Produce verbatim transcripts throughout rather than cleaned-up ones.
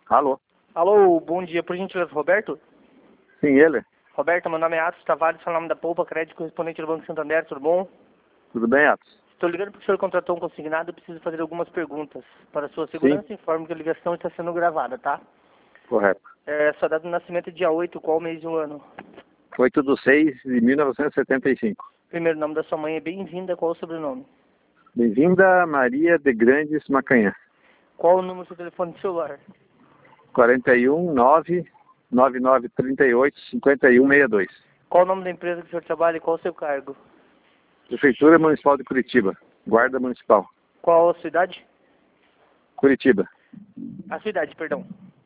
Alô? Alô, bom dia, por gentileza, Roberto? Sim, ele? Roberto, meu nome é Atos Tavares, sou o nome da Poupa Crédito, correspondente do Banco Santander, tudo bom? Tudo bem, Atos? Estou ligando porque o senhor contratou um consignado e preciso fazer algumas perguntas. Para sua Sim, segurança, informo que a ligação está sendo gravada, tá? correto. É, sua data de nascimento é dia oito, qual mês do ano? oito de seis de mil novecentos e setenta e cinco. Primeiro nome da sua mãe é Bem-vinda, qual o sobrenome? Bem-vinda, Maria de Grandes Macanhã. Qual o número do seu telefone celular? quarenta e um, nove, nove nove trinta e oito, cinquenta e um sessenta e dois. Qual o nome da empresa que o senhor trabalha e qual o seu cargo? Prefeitura Municipal de Curitiba. Guarda Municipal. Qual a sua idade? Curitiba. A sua idade, perdão.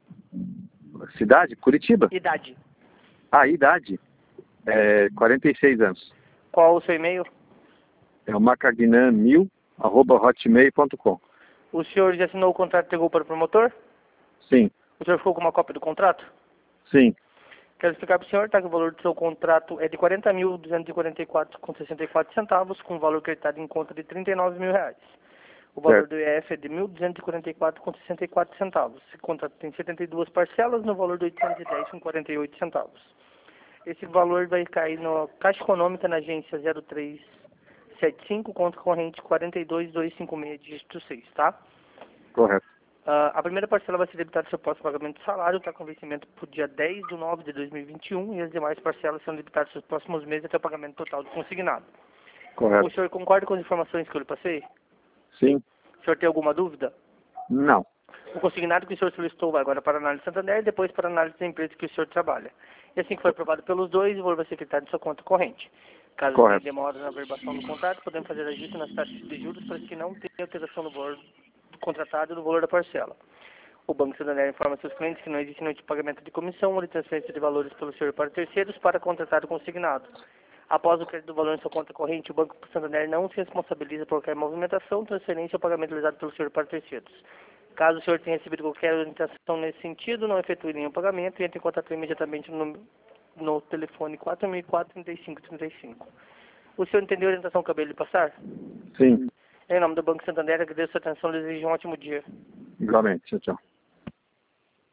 Cidade? Curitiba. Idade. Ah, idade? É quarenta e seis anos. Qual o seu e-mail? É o macagnan mil, arroba hotmail ponto com. O senhor já assinou o contrato e entregou para o promotor? Sim, O senhor ficou com uma cópia do contrato? sim, Quero explicar para o senhor, tá, que o valor do seu contrato é de quarenta mil duzentos e quarenta e quatro reais com sessenta e quatro centavos, com valor creditado em conta de trinta e nove mil reais. O valor certo, do I F é de mil duzentos e quarenta e quatro reais com sessenta e quatro centavos. Esse contrato tem setenta e duas parcelas no valor de oitocentos e dez reais com quarenta e oito centavos. Esse valor vai cair na Caixa Econômica na agência zero três sete cinco, conta corrente quatro dois dois cinco seis, dígito seis, tá? correto. Uh, a primeira parcela vai ser debitada do seu próximo pagamento de salário, está com vencimento para o dia dez de nove de dois mil e vinte e um, e as demais parcelas são debitadas nos próximos meses até o pagamento total do consignado. Correto. O senhor concorda com as informações que eu lhe passei? Sim, O senhor tem alguma dúvida? não. O consignado que o senhor solicitou vai agora para a análise Santander e depois para a análise da empresa que o senhor trabalha. E assim que for aprovado pelos dois, o valor vai ser creditado em sua conta corrente. Caso tenha Correto. demora na averbação do contrato, podemos fazer ajuste nas taxas de juros para que não tenha alteração no valor do contratado e no valor da parcela. O Banco Santander informa seus clientes que não existe nenhum tipo de pagamento de comissão ou de transferência de valores pelo senhor para terceiros para contratado consignado. Após o crédito do valor em sua conta corrente, o Banco Santander não se responsabiliza por qualquer movimentação, transferência ou pagamento realizado pelo senhor para terceiros. Caso o senhor tenha recebido qualquer orientação nesse sentido, não efetue nenhum pagamento e entre em contato imediatamente no, no telefone quatro mil e quatro, trinta e cinco, trinta e cinco. O senhor entendeu a orientação que eu acabei de lhe passar? Sim, Em nome do Banco Santander, agradeço a atenção e desejo um ótimo dia. igualmente. Tchau, tchau.